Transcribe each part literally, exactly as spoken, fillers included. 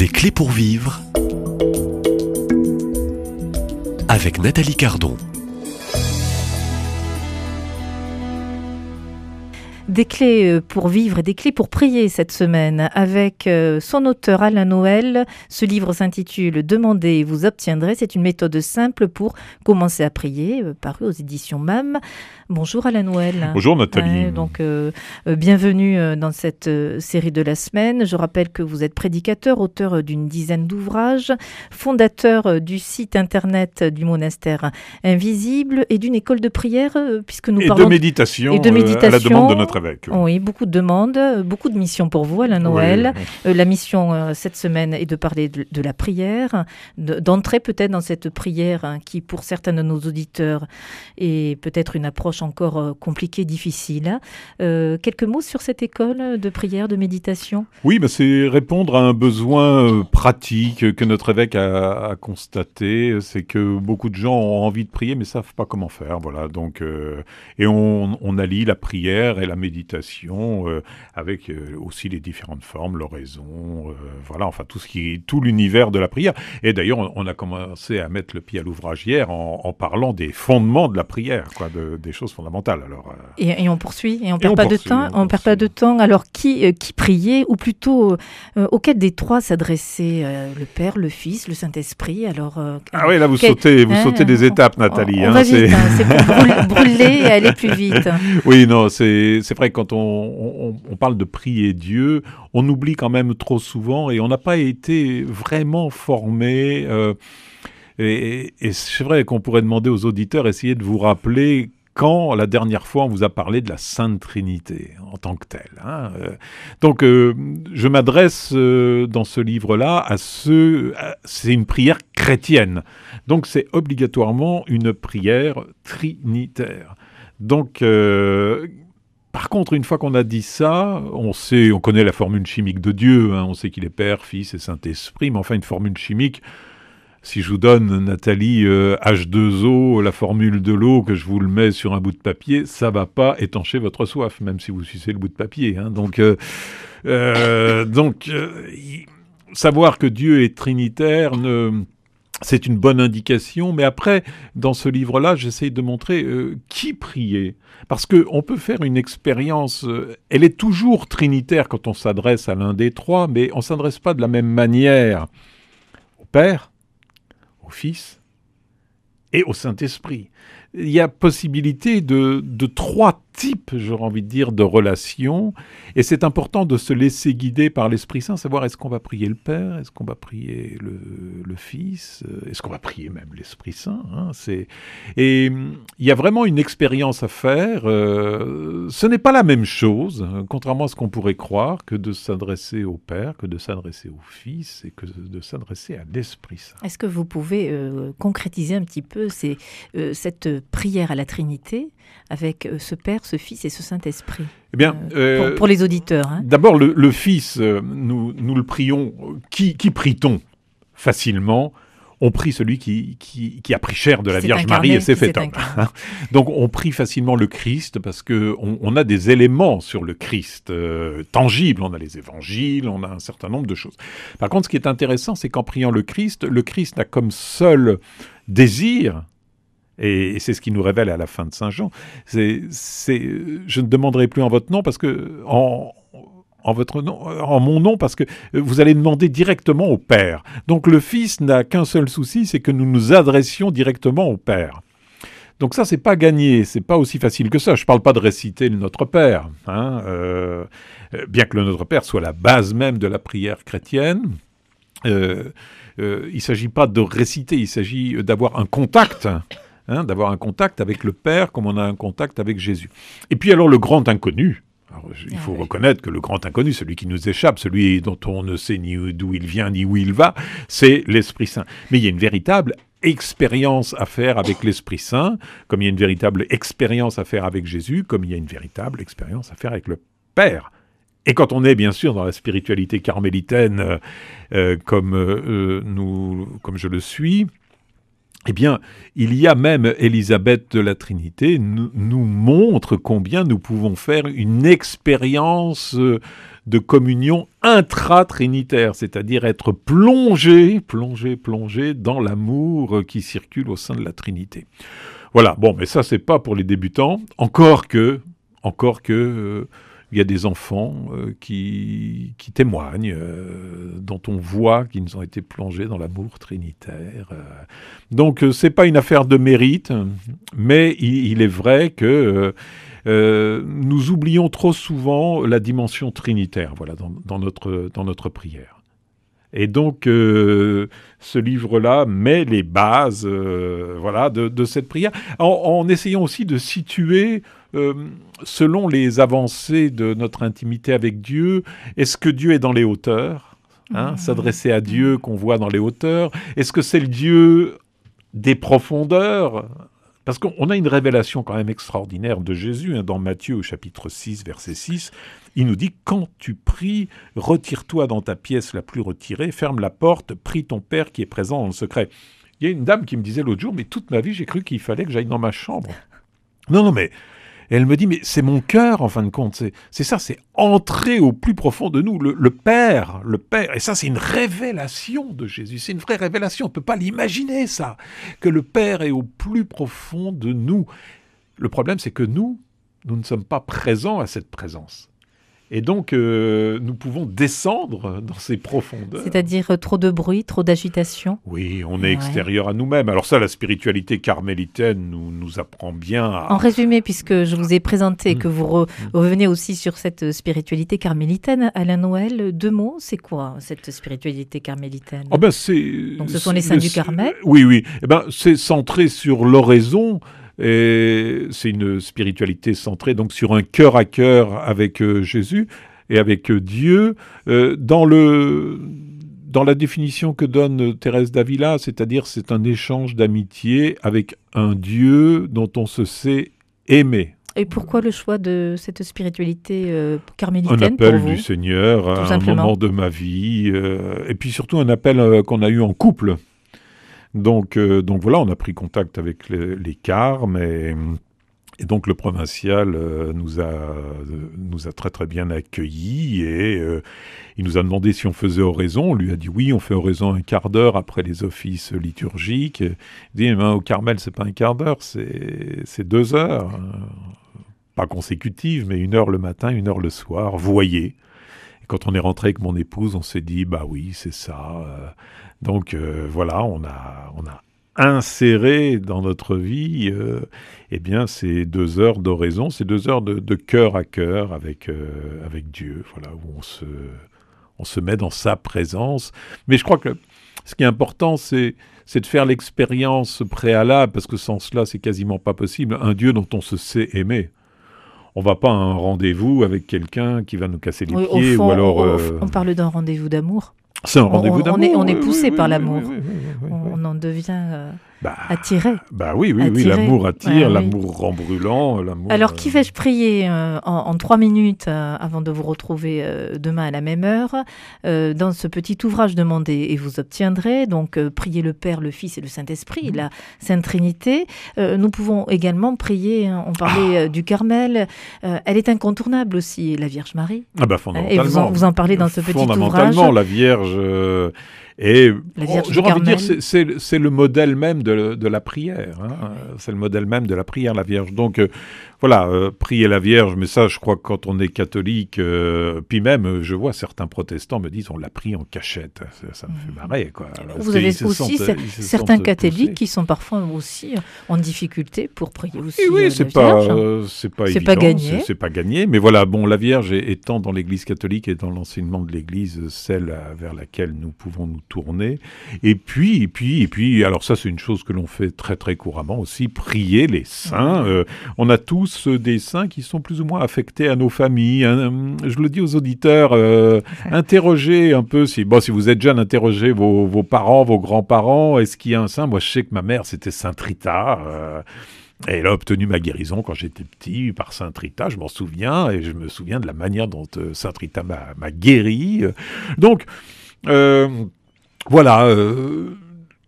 Des clés pour vivre avec Nathalie Cardon. Des clés pour vivre et des clés pour prier cette semaine avec son auteur Alain Noël. Ce livre s'intitule « Demandez et vous obtiendrez ». C'est une méthode simple pour commencer à prier, paru aux éditions M A M. Bonjour Alain Noël. Bonjour Nathalie. Euh, donc, euh, euh, bienvenue dans cette euh, série de la semaine. Je rappelle que vous êtes prédicateur, auteur d'une dizaine d'ouvrages, fondateur du site internet du monastère Invisible et d'une école de prière, euh, puisque nous et parlons... De méditation, et de méditation. Euh, à la demande de notre évêque. Oui, beaucoup de demandes, beaucoup de missions pour vous, Alain Noël. Oui. Euh, la mission euh, cette semaine est de parler de, de la prière, de, d'entrer peut-être dans cette prière hein, qui, pour certains de nos auditeurs, est peut-être une approche encore euh, compliquée, difficile. Euh, quelques mots sur cette école de prière, de méditation ? Oui, bah c'est répondre à un besoin euh, pratique que notre évêque a, a constaté. C'est que beaucoup de gens ont envie de prier, mais ne savent pas comment faire. Voilà. Donc, euh, et on, on allie la prière et la méditation euh, avec euh, aussi les différentes formes, l'oraison, euh, voilà, enfin tout ce qui, tout l'univers de la prière. Et d'ailleurs, on, on a commencé à mettre le pied à l'ouvrage hier en, en parlant des fondements de la prière, quoi, de, des choses fondamentales. Alors, euh... et, et on poursuit, et on perd on pas poursuit, de temps. on On perd pas de temps. Alors qui, euh, qui prier, ou plutôt euh, auquel des trois s'adresser euh, le Père, le Fils, le Saint-Esprit. Alors euh, ah oui, là vous quel... sautez, vous hein, sautez des étapes, Nathalie. On, on hein, va c'est... vite, hein, c'est pour brûler, brûler et aller plus vite. Oui, non, c'est c'est vrai que quand on, on, on parle de prier Dieu, on oublie quand même trop souvent et on n'a pas été vraiment formé. Euh, et, et c'est vrai qu'on pourrait demander aux auditeurs, essayez de vous rappeler quand la dernière fois on vous a parlé de la Sainte Trinité en tant que telle. Hein. Donc, euh, je m'adresse euh, dans ce livre-là à ceux... À, c'est une prière chrétienne. Donc, c'est obligatoirement une prière trinitaire. Donc, euh, par contre, une fois qu'on a dit ça, on sait, on connaît la formule chimique de Dieu, hein, on sait qu'il est Père, Fils et Saint-Esprit, mais enfin une formule chimique, si je vous donne, Nathalie, euh, H deux O, la formule de l'eau, que je vous le mets sur un bout de papier, ça va pas étancher votre soif, même si vous sucez le bout de papier. Hein, donc, euh, euh, donc euh, savoir que Dieu est trinitaire ne... C'est une bonne indication, mais après, dans ce livre-là, j'essaye de montrer euh, qui prier. Parce qu'on peut faire une expérience, euh, elle est toujours trinitaire quand on s'adresse à l'un des trois, mais on ne s'adresse pas de la même manière au Père, au Fils et au Saint-Esprit. Il y a possibilité de, de trois types, j'aurais envie de dire, de relations. Et c'est important de se laisser guider par l'Esprit Saint, savoir est-ce qu'on va prier le Père, est-ce qu'on va prier le, le Fils, est-ce qu'on va prier même l'Esprit Saint. Hein, c'est... Et il y a vraiment une expérience à faire. Euh, ce n'est pas la même chose, contrairement à ce qu'on pourrait croire, que de s'adresser au Père, que de s'adresser au Fils et que de s'adresser à l'Esprit Saint. Est-ce que vous pouvez euh, concrétiser un petit peu ces, euh, cette prière à la Trinité avec euh, ce Père, ce Fils et ce Saint-Esprit, eh bien, euh, pour, pour les auditeurs. Hein. D'abord, le, le Fils, euh, nous, nous le prions. Qui, qui prie-t-on facilement ? On prie celui qui, qui, qui a pris chair de la c'est Vierge incarné, Marie et s'est fait homme. Incarné. Donc, on prie facilement le Christ parce qu'on on a des éléments sur le Christ euh, tangibles. On a les évangiles, on a un certain nombre de choses. Par contre, ce qui est intéressant, c'est qu'en priant le Christ, le Christ n'a comme seul désir... Et c'est ce qui nous révèle à la fin de Saint Jean. C'est, c'est, je ne demanderai plus en votre nom parce que en, en votre nom, en mon nom parce que vous allez demander directement au Père. Donc le Fils n'a qu'un seul souci, c'est que nous nous adressions directement au Père. Donc ça, c'est pas gagné, c'est pas aussi facile que ça. Je parle pas de réciter le Notre Père, hein, euh, bien que le Notre Père soit la base même de la prière chrétienne. Euh, euh, il s'agit pas de réciter, il s'agit d'avoir un contact. Hein, d'avoir un contact avec le Père comme on a un contact avec Jésus. Et puis alors le grand inconnu, alors, il faut ah, oui. reconnaître que le grand inconnu, celui qui nous échappe, celui dont on ne sait ni d'où il vient ni où il va, c'est l'Esprit Saint. Mais il y a une véritable expérience à faire avec l'Esprit Saint, comme il y a une véritable expérience à faire avec Jésus, comme il y a une véritable expérience à faire avec le Père. Et quand on est bien sûr dans la spiritualité carmélitaine, euh, euh, comme, euh, nous, comme je le suis, eh bien, il y a même Élisabeth de la Trinité nous, nous montre combien nous pouvons faire une expérience de communion intra-trinitaire, c'est-à-dire être plongé, plongé, plongé dans l'amour qui circule au sein de la Trinité. Voilà, bon, mais ça, c'est pas pour les débutants, encore que, encore que, euh, il y a des enfants euh, qui, qui témoignent, euh, dont on voit qu'ils ont été plongés dans l'amour trinitaire. Euh. Donc, euh, c'est pas une affaire de mérite, mais il, il est vrai que euh, euh, nous oublions trop souvent la dimension trinitaire, voilà, dans, dans notre, dans notre prière. Et donc, euh, ce livre-là met les bases, euh, voilà, de, de cette prière, en, en essayant aussi de situer, euh, selon les avancées de notre intimité avec Dieu, est-ce que Dieu est dans les hauteurs, hein, mmh. S'adresser à Dieu qu'on voit dans les hauteurs, est-ce que c'est le Dieu des profondeurs ? Parce qu'on a une révélation quand même extraordinaire de Jésus, hein, dans Matthieu au chapitre six, verset six. Il nous dit « Quand tu pries, retire-toi dans ta pièce la plus retirée, ferme la porte, prie ton Père qui est présent dans le secret. » Il y a une dame qui me disait l'autre jour « Mais toute ma vie, j'ai cru qu'il fallait que j'aille dans ma chambre. » Non, non, mais... Et elle me dit « Mais c'est mon cœur, en fin de compte. C'est, c'est ça, c'est entrer au plus profond de nous. Le, le Père, le Père. » Et ça, c'est une révélation de Jésus. C'est une vraie révélation. On ne peut pas l'imaginer, ça. Que le Père est au plus profond de nous. Le problème, c'est que nous, nous ne sommes pas présents à cette présence. Et donc, euh, nous pouvons descendre dans ces profondeurs. C'est-à-dire euh, trop de bruit, trop d'agitation. Oui, on est ouais. extérieur à nous-mêmes. Alors ça, la spiritualité carmélitaine nous, nous apprend bien à... En résumé, puisque je vous ai présenté, mmh. que vous re- revenez aussi sur cette spiritualité carmélitaine, Alain Noël, deux mots, c'est quoi cette spiritualité carmélitaine ? oh ben c'est, Donc ce sont les saints du Carmel ? Oui, oui. Eh ben, c'est centré sur l'oraison. Et c'est une spiritualité centrée donc sur un cœur à cœur avec euh, Jésus et avec euh, Dieu. Euh, dans, le, dans la définition que donne Thérèse d'Avila, c'est-à-dire c'est un échange d'amitié avec un Dieu dont on se sait aimer. Et pourquoi le choix de cette spiritualité euh, carmélitaine ? Un appel pour vous, du Seigneur à un moment de ma vie, euh, et puis surtout un appel euh, qu'on a eu en couple. Donc, euh, donc voilà, on a pris contact avec les, les Carmes et, et donc le provincial euh, nous, a, euh, nous a très très bien accueillis et euh, il nous a demandé si on faisait oraison. On lui a dit oui, on fait oraison un quart d'heure après les offices liturgiques. Il dit eh ben, au Carmel, c'est pas un quart d'heure, c'est, c'est deux heures, hein. Pas consécutives, mais une heure le matin, une heure le soir, voyez. Et quand on est rentré avec mon épouse, on s'est dit bah oui, c'est ça. Euh, Donc euh, voilà, on a, on a inséré dans notre vie euh, eh bien, ces deux heures d'oraison, ces deux heures de, de cœur à cœur avec, euh, avec Dieu, voilà, où on se, on se met dans sa présence. Mais je crois que ce qui est important, c'est, c'est de faire l'expérience préalable, parce que sans cela, c'est quasiment pas possible, un Dieu dont on se sait aimer. On ne va pas à un rendez-vous avec quelqu'un qui va nous casser les oui, pieds, fond, ou alors... On, euh... on parle d'un rendez-vous d'amour. C'est un rendez-vous on, d'amour. On est, on est oui, poussé oui, par oui, l'amour. oui, oui, oui, oui, oui. On en devient euh, bah, attiré. Bah oui, oui, attiré. oui, l'amour attire, ouais, l'amour oui. rend brûlant. L'amour, Alors, qui euh... vais-je prier euh, en, en trois minutes euh, avant de vous retrouver euh, demain à la même heure euh, dans ce petit ouvrage Demandez et vous obtiendrez. Donc, euh, priez le Père, le Fils et le Saint-Esprit, mmh. la Sainte Trinité. Euh, nous pouvons également prier, hein, on parlait ah. euh, du Carmel. Euh, elle est incontournable aussi, la Vierge Marie. Ah bah fondamentalement. Et vous en, vous en parlez dans ce petit ouvrage. Fondamentalement, la Vierge... Euh... Et oh, j'aurais envie de dire, c'est, c'est, c'est le modèle même de, de la prière. Hein. C'est le modèle même de la prière, la Vierge. Donc, euh, voilà, euh, prier la Vierge, mais ça, je crois que quand on est catholique, euh, puis même, je vois certains protestants me disent, on l'a pris en cachette. Ça, ça me fait marrer, quoi. Alors, vous avez aussi sentent, certains catholiques poussés. Qui sont parfois aussi en difficulté pour prier aussi. Et oui, euh, c'est, la pas, Vierge. euh, c'est pas c'est évident. Pas gagné. C'est, c'est pas gagné. Mais voilà, bon, la Vierge étant dans l'Église catholique et dans l'enseignement de l'Église, celle vers laquelle nous pouvons nous tourner. Et puis, et puis, et puis, alors ça, c'est une chose que l'on fait très, très couramment aussi, prier les saints. Euh, on a tous euh, des saints qui sont plus ou moins affectés à nos familles. Hein, je le dis aux auditeurs, euh, interrogez un peu, si, bon, si vous êtes jeune, interrogez vos, vos parents, vos grands-parents. Est-ce qu'il y a un saint ? Moi, je sais que ma mère, c'était Sainte Rita. Euh, et elle a obtenu ma guérison quand j'étais petit par Sainte Rita, je m'en souviens. Et je me souviens de la manière dont euh, Sainte Rita m'a, m'a guéri. Donc... Euh, Voilà, euh,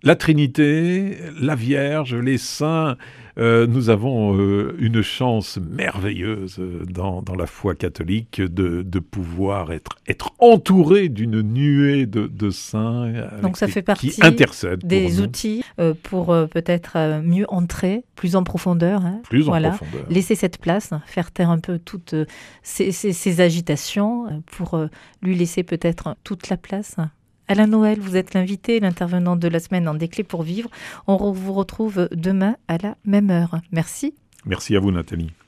la Trinité, la Vierge, les saints, euh, nous avons euh, une chance merveilleuse dans, dans la foi catholique de, de pouvoir être, être entouré d'une nuée de, de saints. Donc ça qui, fait partie qui intercèdent des pour nous. outils euh, pour euh, peut-être euh, mieux entrer, plus en profondeur. Hein, Plus voilà. en profondeur. Laisser cette place, faire taire un peu toutes euh, ces, ces, ces agitations euh, pour euh, lui laisser peut-être toute la place. Alain Noël, vous êtes l'invité, l'intervenant de la semaine dans Des Clés pour Vivre. On re- vous retrouve demain à la même heure. Merci. Merci à vous, Nathalie.